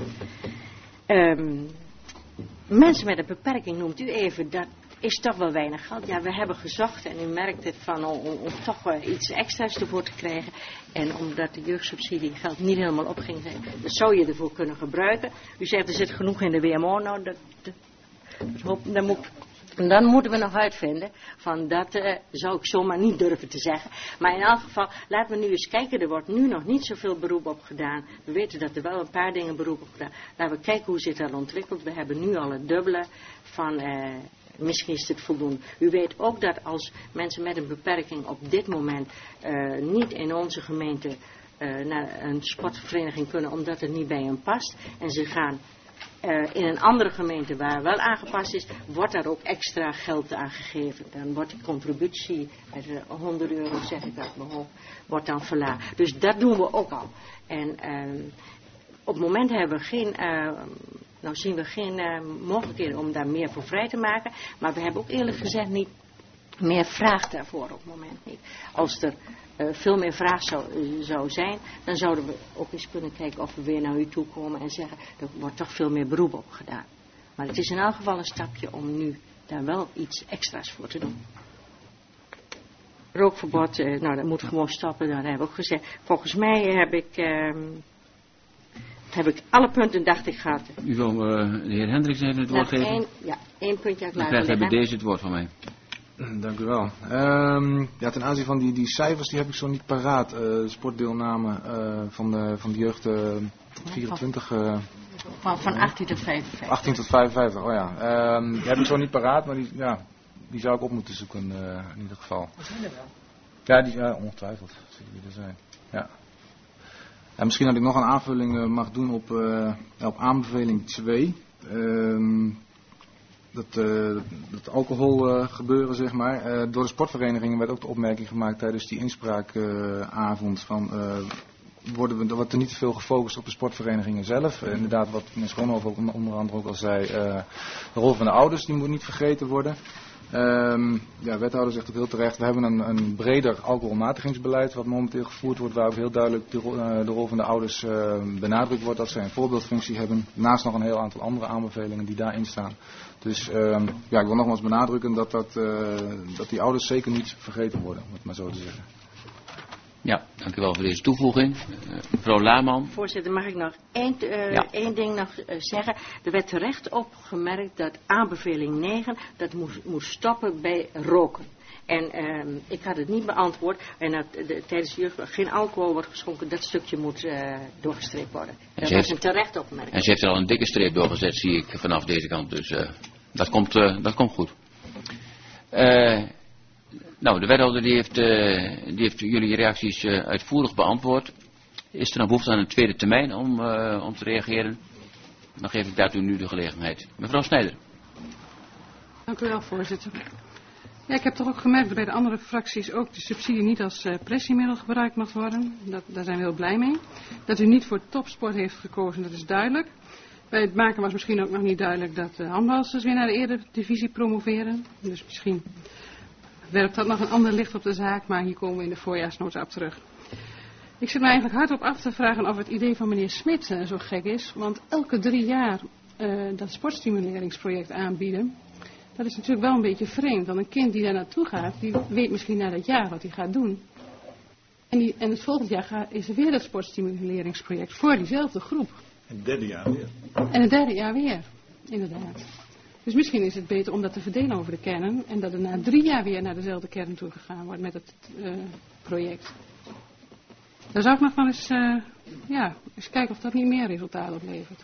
Um, mensen met een beperking noemt u even, dat is toch wel weinig geld. Ja, we hebben gezocht en u merkt het van om, om, om toch wel iets extra's ervoor te krijgen. En omdat de jeugdsubsidie geld niet helemaal opging, dat zou je ervoor kunnen gebruiken. U zegt er zit genoeg in de W M O. Nou, dat, dat, dat hoop, dat moet En dan moeten we nog uitvinden, van dat uh, zou ik zomaar niet durven te zeggen. Maar in elk geval, laten we nu eens kijken, er wordt nu nog niet zoveel beroep op gedaan. We weten dat er wel een paar dingen beroep op gedaan. Laten we kijken hoe zich dat ontwikkelt. We hebben nu al het dubbele van, uh, misschien is dit voldoende. U weet ook dat als mensen met een beperking op dit moment uh, niet in onze gemeente uh, naar een sportvereniging kunnen, omdat het niet bij hen past. En ze gaan Uh, in een andere gemeente waar wel aangepast is, wordt daar ook extra geld aan gegeven. Dan wordt die contributie, uh, honderd euro zeg ik uit mijn hoofd, wordt dan verlaagd. Dus dat doen we ook al. En uh, op het moment hebben we geen uh, Nou zien we geen uh, mogelijkheden om daar meer voor vrij te maken. Maar we hebben ook eerlijk gezegd niet meer vraag daarvoor op het moment niet. Als er uh, veel meer vraag zou, uh, zou zijn, dan zouden we ook eens kunnen kijken of we weer naar u toe komen en zeggen, er wordt toch veel meer beroep op gedaan. Maar het is in elk geval een stapje om nu daar wel iets extra's voor te doen. Rookverbod, uh, nou dat moet gewoon stoppen, dat hebben we ook gezegd. Volgens mij heb ik, uh, heb ik alle punten, dacht ik, gehad. U wil uh, de heer Hendricks even het woord nou, geven? Één, ja, één puntje uit. Dan krijgt hij bij deze het woord van mij. Dank u wel. Um, ja, ten aanzien van die, die cijfers, die heb ik zo niet paraat. Uh, de sportdeelname uh, van, de, van de jeugd uh, vierentwintig... Uh, van, van achttien tot vijfenvijftig. achttien tot vijfenvijftig, oh ja. Um, die heb ik zo niet paraat, maar die, ja, die zou ik op moeten zoeken uh, in ieder geval. Dat zijn er wel. Ja, die, ja ongetwijfeld. Zullen die er zijn. Ja. En misschien dat ik nog een aanvulling uh, mag doen op, uh, op aanbeveling twee. Um, Dat, uh, dat alcohol uh, gebeuren, zeg maar. Uh, door de sportverenigingen werd ook de opmerking gemaakt tijdens die inspraakavond uh, van uh, worden we, wordt er niet te veel gefocust op de sportverenigingen zelf. Uh, inderdaad, wat meneer Schoonhoven ook onder andere ook al zei, uh, de rol van de ouders die moet niet vergeten worden. Um, ja, wethouder zegt ook heel terecht, we hebben een, een breder alcoholmatigingsbeleid wat momenteel gevoerd wordt, waar ook heel duidelijk de, uh, de rol van de ouders uh, benadrukt wordt, dat zij een voorbeeldfunctie hebben. Naast nog een heel aantal andere aanbevelingen die daarin staan. Dus um, ja, ik wil nogmaals benadrukken dat, dat, uh, dat die ouders zeker niet vergeten worden, om het maar zo te zeggen. Ja, dank u wel voor deze toevoeging. Uh, mevrouw Laarman. Voorzitter, mag ik nog één, uh, ja. één ding nog uh, zeggen. Er werd terecht opgemerkt dat aanbeveling negen, dat moest, moest stoppen bij roken. En uh, ik had het niet beantwoord. En dat de, tijdens de jeugd geen alcohol wordt geschonken, dat stukje moet uh, doorgestreept worden. Dat was heeft, een terecht opmerking. En ze heeft er al een dikke streep doorgezet, zie ik vanaf deze kant. Dus uh, dat, komt, uh, dat komt goed. Uh, nou, de wethouder die heeft, uh, die heeft jullie reacties uh, uitvoerig beantwoord. Is er een behoefte aan een tweede termijn om, uh, om te reageren? Dan geef ik daartoe nu de gelegenheid. Mevrouw Snijder. Dank u wel, voorzitter. Ja, ik heb toch ook gemerkt dat bij de andere fracties ook de subsidie niet als uh, pressiemiddel gebruikt mag worden. Dat, daar zijn we heel blij mee. Dat u niet voor topsport heeft gekozen, dat is duidelijk. Bij het maken was misschien ook nog niet duidelijk dat de handbalsters weer naar de eredivisie promoveren. Dus misschien werpt dat nog een ander licht op de zaak, maar hier komen we in de voorjaarsnota op terug. Ik zit me eigenlijk hardop af te vragen of het idee van meneer Smit uh, zo gek is. Want elke drie jaar uh, dat sportstimuleringsproject aanbieden, dat is natuurlijk wel een beetje vreemd. Want een kind die daar naartoe gaat, die weet misschien na dat jaar wat hij gaat doen. En, die, en het volgende jaar gaat, is er weer dat sportstimuleringsproject voor diezelfde groep. En het derde jaar weer. En het derde jaar weer, inderdaad. Dus misschien is het beter om dat te verdelen over de kernen. En dat er na drie jaar weer naar dezelfde kern toe gegaan wordt met het uh, project. Dan zou ik nog wel eens, uh, ja, eens kijken of dat niet meer resultaat oplevert.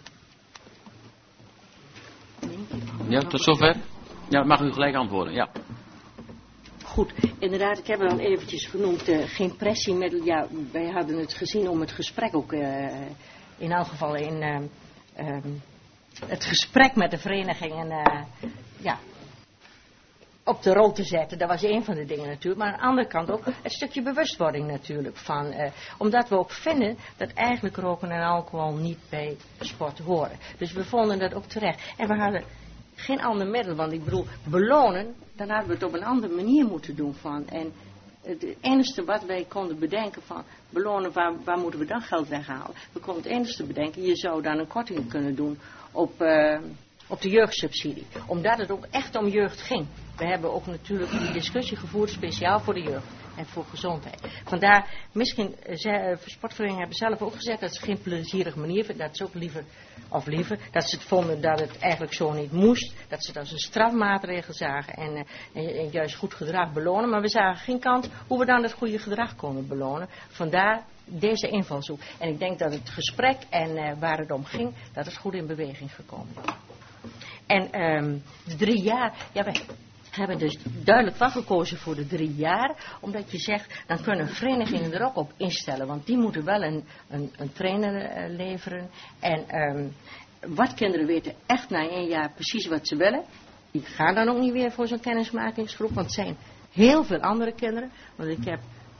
Ja, tot zover. Ja, mag u gelijk antwoorden, ja. Goed, inderdaad, ik heb het al eventjes genoemd, uh, geen pressiemiddel. Ja, wij hadden het gezien om het gesprek ook, uh, in elk geval in uh, um, het gesprek met de verenigingen, uh, ja, op de rol te zetten. Dat was een van de dingen natuurlijk. Maar aan de andere kant ook het stukje bewustwording natuurlijk. Van, uh, omdat we ook vinden dat eigenlijk roken en alcohol niet bij sport horen. Dus we vonden dat ook terecht. En we hadden geen ander middel. Want ik bedoel, belonen, dan hadden we het op een andere manier moeten doen. Van. En het enige wat wij konden bedenken van belonen, waar, waar moeten we dan geld weghalen? We konden het enige bedenken, je zou dan een korting kunnen doen op... Uh, op de jeugdsubsidie. Omdat het ook echt om jeugd ging. We hebben ook natuurlijk die discussie gevoerd speciaal voor de jeugd en voor gezondheid. Vandaar, misschien, ze, sportverenigingen hebben zelf ook gezegd dat ze geen plezierige manier vinden. Dat ze ook liever, of liever, dat ze het vonden dat het eigenlijk zo niet moest. Dat ze dat als een strafmaatregel zagen en, en, en juist goed gedrag belonen. Maar we zagen geen kant hoe we dan het goede gedrag konden belonen. Vandaar deze invalshoek. En ik denk dat het gesprek en uh, waar het om ging, dat het goed in beweging gekomen is. En um, de drie jaar, ja, wij hebben dus duidelijk wel gekozen voor de drie jaar, omdat je zegt, dan kunnen verenigingen er ook op instellen, want die moeten wel een, een, een trainer uh, leveren. En um, wat kinderen weten echt na één jaar precies wat ze willen, die gaan dan ook niet weer voor zo'n kennismakingsgroep, want het zijn heel veel andere kinderen, want ik heb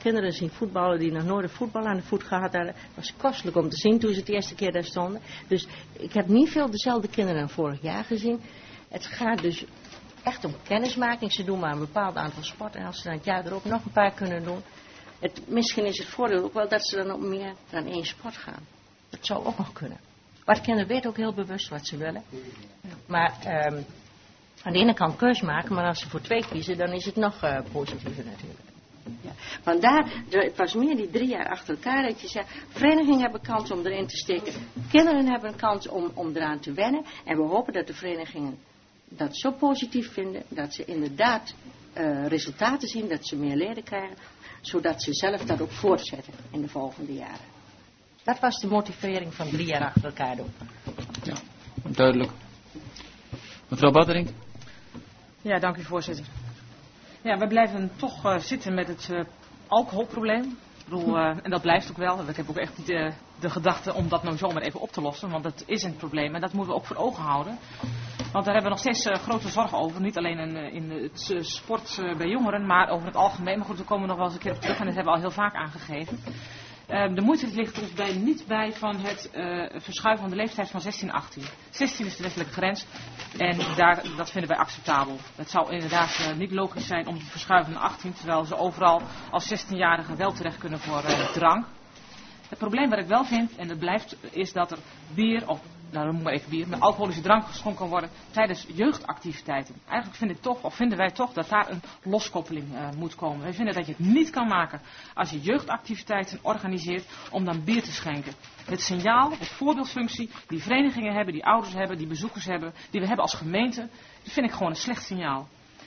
kinderen zien voetballen die nog nooit een voetbal aan de voet gehad hadden. Het was kostelijk om te zien toen ze het de eerste keer daar stonden. Dus ik heb niet veel dezelfde kinderen dan vorig jaar gezien. Het gaat dus echt om kennismaking. Ze doen maar een bepaald aantal sporten. En als ze dan het jaar erop nog een paar kunnen doen. Het, misschien is het voordeel ook wel dat ze dan op meer dan één sport gaan. Dat zou ook nog kunnen. Maar de kinderen weten ook heel bewust wat ze willen. Maar um, aan de ene kant keus maken, maar als ze voor twee kiezen, dan is het nog uh, positiever natuurlijk. Ja. Vandaar, het was meer die drie jaar achter elkaar dat je zegt, verenigingen hebben kans om erin te steken. Kinderen hebben een kans om, om eraan te wennen. En we hopen dat de verenigingen dat zo positief vinden, dat ze inderdaad uh, resultaten zien, dat ze meer leden krijgen, zodat ze zelf dat ook voortzetten in de volgende jaren. Dat was de motivering van drie jaar achter elkaar doen. Ja, duidelijk. Mevrouw Battering. Ja, dank u voorzitter. Ja, we blijven toch uh, zitten met het uh, alcoholprobleem. Ik bedoel, uh, en dat blijft ook wel. Ik heb ook echt de, de gedachte om dat nou zomaar even op te lossen. Want dat is een probleem en dat moeten we ook voor ogen houden. Want daar hebben we nog steeds uh, grote zorgen over. Niet alleen in, in het uh, sport uh, bij jongeren, maar over het algemeen. Maar goed, we komen nog wel eens een keer op terug en dat hebben we al heel vaak aangegeven. Uh, de moeite ligt ons bij, niet bij van het uh, verschuiven van de leeftijd van zestien achttien. zestien is de wettelijke grens en daar, dat vinden wij acceptabel. Het zou inderdaad uh, niet logisch zijn om te verschuiven naar achttien, terwijl ze overal als zestienjarigen wel terecht kunnen voor uh, drank. Het probleem wat ik wel vind, en dat blijft, is dat er bier, of nou dan moet maar even bier, met alcoholische drank geschonken kan worden tijdens jeugdactiviteiten. Eigenlijk vind ik toch, of vinden wij toch, dat daar een loskoppeling uh, moet komen. Wij vinden dat je het niet kan maken als je jeugdactiviteiten organiseert om dan bier te schenken. Het signaal, het voorbeeldfunctie die verenigingen hebben, die ouders hebben, die bezoekers hebben, die we hebben als gemeente, dat vind ik gewoon een slecht signaal.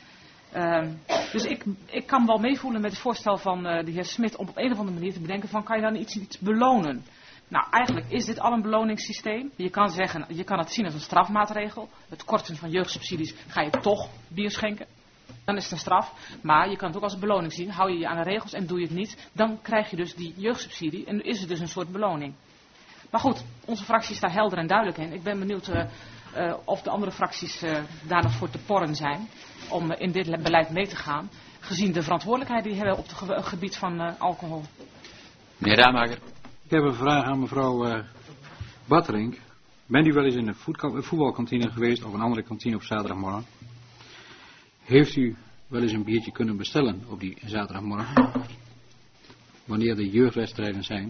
Uh, dus ik, ik kan wel meevoelen met het voorstel van uh, de heer Smit om op een of andere manier te bedenken van kan je dan iets, iets belonen. Nou, eigenlijk is dit al een beloningssysteem. Je kan zeggen, je kan het zien als een strafmaatregel. Het korten van jeugdsubsidies ga je toch bier schenken. Dan is het een straf. Maar je kan het ook als een beloning zien. Hou je je aan de regels en doe je het niet. Dan krijg je dus die jeugdsubsidie en is het dus een soort beloning. Maar goed, onze fractie is daar helder en duidelijk in. Ik ben benieuwd uh, uh, of de andere fracties uh, daar nog voor te porren zijn. Om uh, in dit beleid mee te gaan. Gezien de verantwoordelijkheid die we hebben op het ge gebied van uh, alcohol. Meneer Ramaker. Ik heb een vraag aan mevrouw uh, Battering. Bent u wel eens in een voetbalkantine geweest of een andere kantine op zaterdagmorgen? Heeft u wel eens een biertje kunnen bestellen op die zaterdagmorgen? Wanneer de jeugdwedstrijden zijn?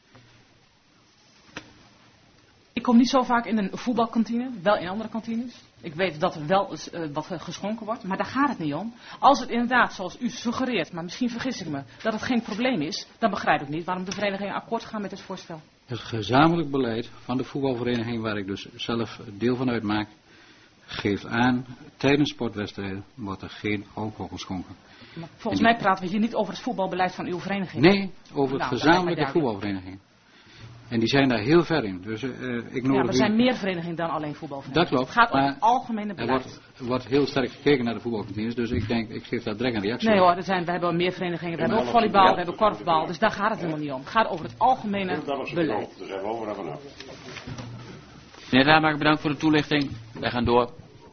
Ik kom niet zo vaak in een voetbalkantine, wel in andere kantines. Ik weet dat er wel eens uh, wat geschonken wordt, maar daar gaat het niet om. Als het inderdaad, zoals u suggereert, maar misschien vergis ik me, dat het geen probleem is, dan begrijp ik niet waarom de verenigingen akkoord gaan met het voorstel. Het gezamenlijk beleid van de voetbalvereniging, waar ik dus zelf deel van uitmaak, geeft aan, tijdens sportwedstrijden wordt er geen alcohol geschonken. Maar volgens die... mij praten we hier niet over het voetbalbeleid van uw vereniging. Nee, over het nou, gezamenlijke voetbalvereniging. En die zijn daar heel ver in. Dus, uh, ik ja, er u... zijn meer verenigingen dan alleen voetbalverenigingen. Dat klopt. Het gaat om het algemene beleid. Er wordt, wordt heel sterk gekeken naar de voetbalkantines. Dus ik denk, ik geef daar direct een reactie Nee op. hoor, er zijn, we hebben meer verenigingen. We hebben ook volleybal, we hebben korfbal. Dus daar gaat het helemaal niet om. Het gaat over het algemene beleid. Daar zijn we over en vanaf. Meneer Ramaker, bedankt voor de toelichting. Wij gaan door.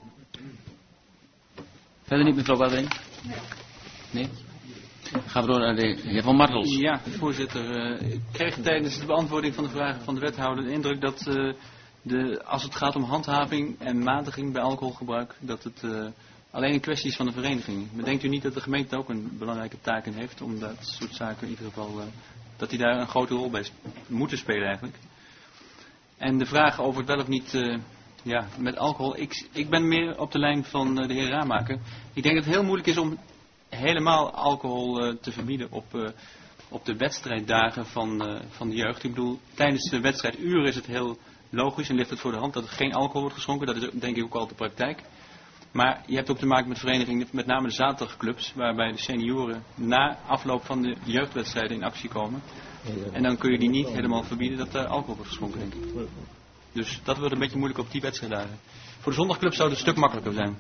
Verder niet, mevrouw Battering? Nee? Gaan we door naar de heer Van Martels. Ja, voorzitter. Uh, ik kreeg tijdens de beantwoording van de vragen van de wethouder de indruk dat uh, de, als het gaat om handhaving en matiging bij alcoholgebruik, dat het uh, alleen een kwestie is van de vereniging. Maar denkt u niet dat de gemeente ook een belangrijke taak in heeft om dat soort zaken in ieder geval, uh, dat die daar een grote rol bij moeten spelen eigenlijk? En de vraag over het wel of niet uh, ja, met alcohol, ik, ik ben meer op de lijn van uh, de heer Ramaker. Ik denk dat het heel moeilijk is om helemaal alcohol uh, te verbieden op, uh, op de wedstrijddagen van, uh, van de jeugd. Ik bedoel, tijdens de wedstrijduren is het heel logisch en ligt het voor de hand dat er geen alcohol wordt geschonken. Dat is denk ik ook al de praktijk. Maar je hebt ook te maken met verenigingen, met name de zaterdagclubs, waarbij de senioren na afloop van de jeugdwedstrijden in actie komen. En dan kun je die niet helemaal verbieden dat er alcohol wordt geschonken, denk ik. Dus dat wordt een beetje moeilijk op die wedstrijddagen. Voor de zondagclubs zou het een stuk makkelijker zijn.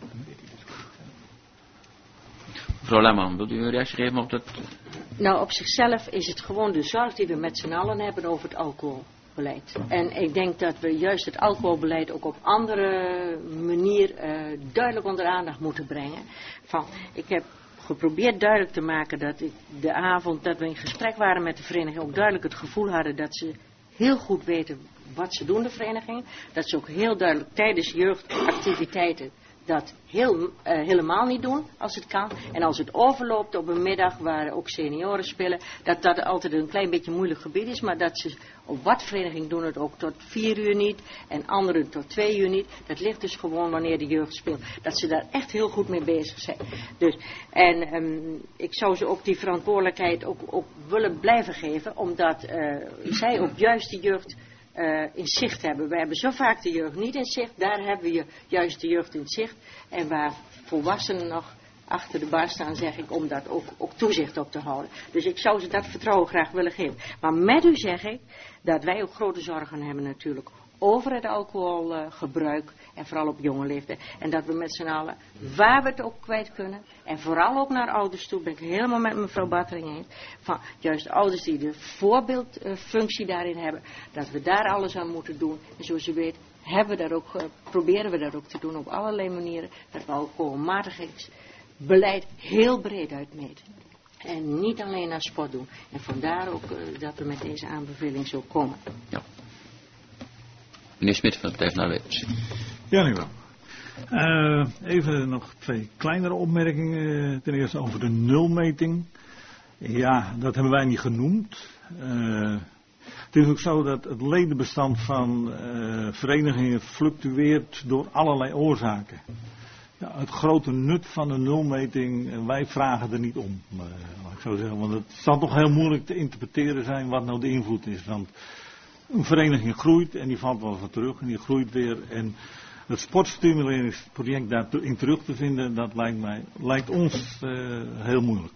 Mevrouw Lemman, wilt u een reactie geven op dat? Nou, op zichzelf is het gewoon de zorg die we met z'n allen hebben over het alcoholbeleid. En ik denk dat we juist het alcoholbeleid ook op andere manier uh, duidelijk onder aandacht moeten brengen. Van, ik heb geprobeerd duidelijk te maken dat ik de avond dat we in gesprek waren met de vereniging ook duidelijk het gevoel hadden dat ze heel goed weten wat ze doen, de vereniging. Dat ze ook heel duidelijk tijdens jeugdactiviteiten dat heel, uh, helemaal niet doen, als het kan. En als het overloopt op een middag waar ook senioren spelen, dat dat altijd een klein beetje moeilijk gebied is, maar dat ze op wat vereniging doen het ook tot vier uur niet en anderen tot twee uur niet. Dat ligt dus gewoon wanneer de jeugd speelt. Dat ze daar echt heel goed mee bezig zijn. Dus, en um, ik zou ze ook die verantwoordelijkheid ook, ook willen blijven geven, omdat uh, zij ook juist de jeugd Uh, in zicht hebben. We hebben zo vaak de jeugd niet in zicht. Daar hebben we juist de jeugd in zicht. En waar volwassenen nog achter de bar staan, zeg ik, om dat ook, ook toezicht op te houden. Dus ik zou ze dat vertrouwen graag willen geven. Maar met u zeg ik dat wij ook grote zorgen hebben natuurlijk over het alcoholgebruik uh, en vooral op jonge leeftijd. En dat we met z'n allen, waar we het ook kwijt kunnen, en vooral ook naar ouders toe, ben ik helemaal met mevrouw Battering eens, van juist ouders die de voorbeeldfunctie uh, daarin hebben, dat we daar alles aan moeten doen. En zoals u weet, hebben we dat ook, uh, proberen we dat ook te doen op allerlei manieren, dat we alcoholmatigheidsbeleid heel breed uitmeten. En niet alleen naar sport doen. En vandaar ook uh, dat we met deze aanbeveling zo komen. Ja. Meneer Smit van de Partij van de Arbeid. Ja, nu wel. Uh, even nog twee kleinere opmerkingen. Ten eerste over de nulmeting. Ja, dat hebben wij niet genoemd. Uh, het is ook zo dat het ledenbestand van uh, verenigingen fluctueert door allerlei oorzaken. Ja, het grote nut van de nulmeting, wij vragen er niet om. Uh, laat ik zo zeggen, want het zal toch heel moeilijk te interpreteren zijn wat nou de invloed is. Want een vereniging groeit en die valt wel wat terug en die groeit weer. En het sportstimuleringsproject daarin terug te vinden, dat lijkt, mij, lijkt ons uh, heel moeilijk.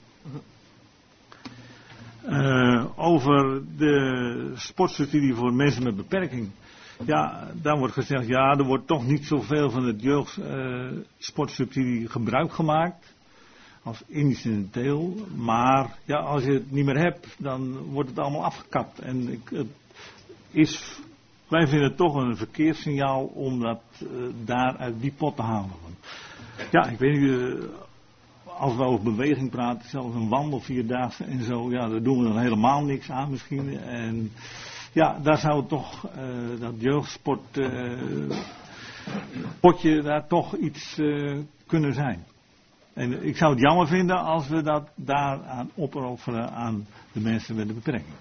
Uh, over de sportsubsidie voor mensen met beperking. Ja, daar wordt gezegd, ja, er wordt toch niet zoveel van het jeugdsportsubsidie uh, gebruik gemaakt. Als incidenteel. Maar ja, als je het niet meer hebt, dan wordt het allemaal afgekapt. En ik, het is, wij vinden het toch een verkeerssignaal om dat uh, daar uit die pot te halen. Ja, ik weet niet, uh, als we over beweging praten, zelfs een wandel vierdaagse en zo, ja, daar doen we dan helemaal niks aan misschien. En ja, daar zou toch uh, dat jeugdsport uh, potje daar toch iets uh, kunnen zijn. En ik zou het jammer vinden als we dat daaraan opofferen aan de mensen met de beperking.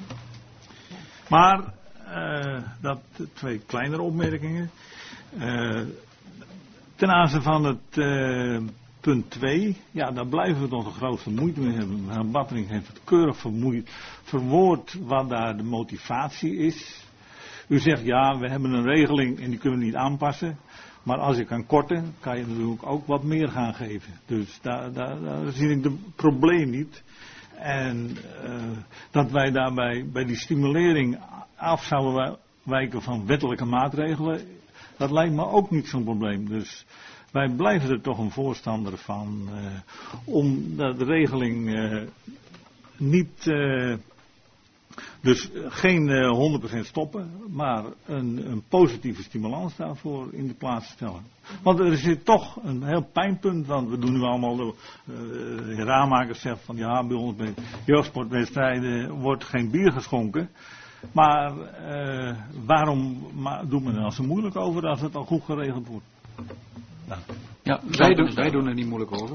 Maar uh, dat twee kleinere opmerkingen. Uh, ten aanzien van het uh, punt twee, ja, daar blijven we toch de grootste moeite mee hebben. Mevrouw Battering heeft het keurig vermoeid, verwoord wat daar de motivatie is. U zegt ja, we hebben een regeling en die kunnen we niet aanpassen. Maar als je kan korten, kan je natuurlijk ook wat meer gaan geven. Dus daar, daar, daar zie ik het probleem niet. En uh, dat wij daarbij bij die stimulering af zouden wijken van wettelijke maatregelen, dat lijkt me ook niet zo'n probleem. Dus wij blijven er toch een voorstander van uh, om de regeling uh, niet, uh, dus geen uh, honderd procent stoppen, maar een, een positieve stimulans daarvoor in de plaats stellen. Want er zit toch een heel pijnpunt, want we doen nu allemaal, de uh, raammakers zegt van ja, bij ons bij jeugdsportwedstrijden wordt geen bier geschonken. Maar uh, waarom ma- doet men er al zo moeilijk over als het al goed geregeld wordt? Nou, ja, wij, doen, wij doen er niet moeilijk over.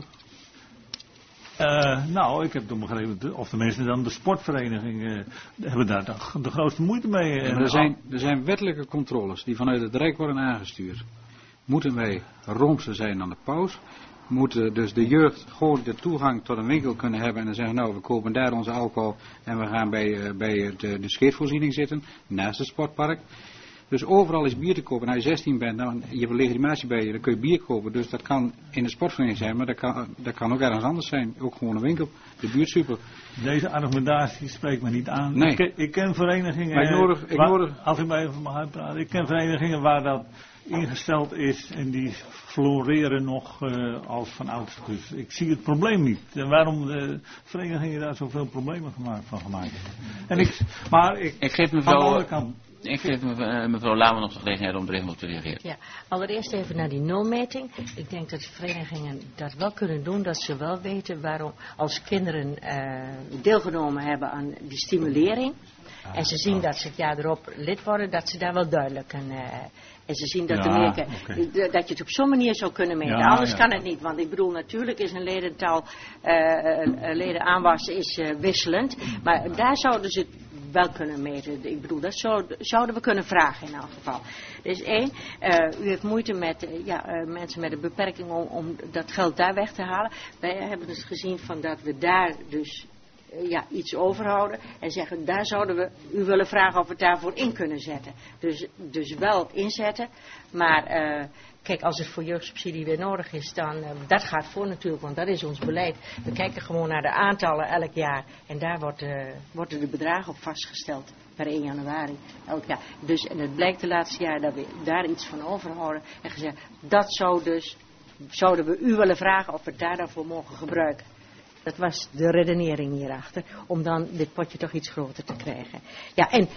Uh, nou, ik heb toen begrepen, of de mensen dan de sportverenigingen uh, hebben daar de, de grootste moeite mee. Ja, maar er, zijn, er zijn wettelijke controles die vanuit het Rijk worden aangestuurd. Moeten wij roomser zijn dan de paus? Moeten dus de jeugd gewoon de toegang tot een winkel kunnen hebben en dan zeggen nou we kopen daar onze alcohol en we gaan bij, uh, bij de, de scheetvoorziening zitten, naast het sportpark. Dus overal is bier te kopen. En als je zestien bent, nou, je hebt een legitimatie bij je, dan kun je bier kopen. Dus dat kan in de sportvereniging zijn, maar dat kan, dat kan ook ergens anders zijn. Ook gewoon een winkel, de buurtsuper. Deze argumentatie spreekt me niet aan. Nee. Ik, ken, ik ken verenigingen, maar ik nodig, ik waar, nodig, als ik mij even mag uitpraten, ik ken verenigingen waar dat ingesteld is en die floreren nog uh, als van ouds. Dus ik zie het probleem niet. En waarom de verenigingen daar zoveel problemen gemaakt, van gemaakt hebben. En ik, maar ik, ik geef aan mevrouw, de andere kant, Ik geef mevrouw Lamer nog de gelegenheid om er even op te reageren. Ja, allereerst even naar die nulmeting. Ik denk dat de verenigingen dat wel kunnen doen, dat ze wel weten waarom als kinderen uh, deelgenomen hebben aan die stimulering. En ze zien dat ze het jaar erop lid worden, dat ze daar wel duidelijk een... Uh, en ze zien dat, ja, de merken, okay. dat je het op zo'n manier zou kunnen meten. Ja, Anders ja. kan het niet. Want ik bedoel, natuurlijk is een ledental, uh, leden aanwas is uh, wisselend. Maar daar zouden ze het wel kunnen meten. Ik bedoel, dat zou, zouden we kunnen vragen in elk geval. Dus één, uh, u heeft moeite met uh, ja, uh, mensen met een beperking om, om dat geld daar weg te halen. Wij hebben dus gezien van dat we daar dus... ja, iets overhouden en zeggen, daar zouden we u willen vragen of we het daarvoor in kunnen zetten. Dus, dus wel inzetten, maar uh, kijk, als het voor jeugdsubsidie weer nodig is, dan, uh, dat gaat voor natuurlijk, want dat is ons beleid. We kijken gewoon naar de aantallen elk jaar en daar wordt, uh, worden de bedragen op vastgesteld. Per één januari elk jaar. Dus, en het blijkt de laatste jaar dat we daar iets van overhouden en gezegd, dat zou dus, zouden we u willen vragen of we het daar dan voor mogen gebruiken. Dat was de redenering hierachter, om dan dit potje toch iets groter te krijgen. Ja, en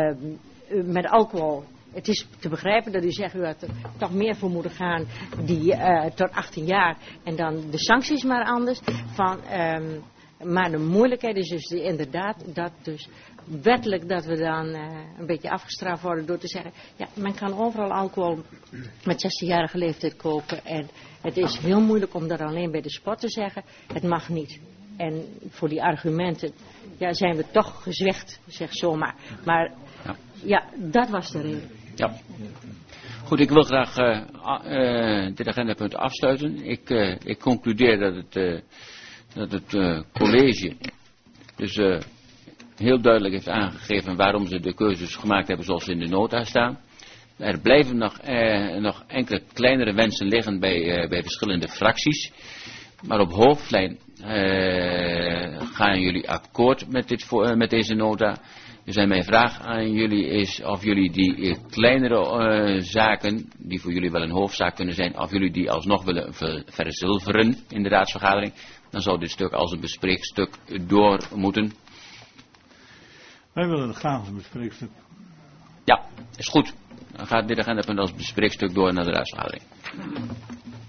uh, met alcohol, het is te begrijpen dat u zegt, u had er toch meer voor moeten gaan die uh, tot achttien jaar. En dan de sancties maar anders. Van, um, maar de moeilijkheid is dus de, inderdaad dat dus wettelijk dat we dan uh, een beetje afgestraft worden door te zeggen, ja, men kan overal alcohol met zestienjarige leeftijd kopen en het is heel moeilijk om dat alleen bij de sport te zeggen, het mag niet. En voor die argumenten ja, zijn we toch gezwicht, zeg zomaar. Maar ja, ja dat was de reden. Ja. Goed, ik wil graag uh, uh, dit agendapunt afsluiten. Ik, uh, ik concludeer dat het, uh, dat het uh, college dus uh, heel duidelijk heeft aangegeven waarom ze de keuzes gemaakt hebben zoals ze in de nota staan. Er blijven nog, eh, nog enkele kleinere wensen liggen bij, uh, bij verschillende fracties. Maar op hoofdlijn uh, gaan jullie akkoord met, dit voor, uh, met deze nota. Dus en mijn vraag aan jullie is of jullie die uh, kleinere uh, zaken, die voor jullie wel een hoofdzaak kunnen zijn, of jullie die alsnog willen ver, verzilveren in de raadsvergadering. Dan zou dit stuk als een bespreekstuk door moeten. Wij willen het graag als een bespreekstuk. Ja, is goed. Dan gaat dit agendapunt als bespreekstuk door naar de raadsvergadering.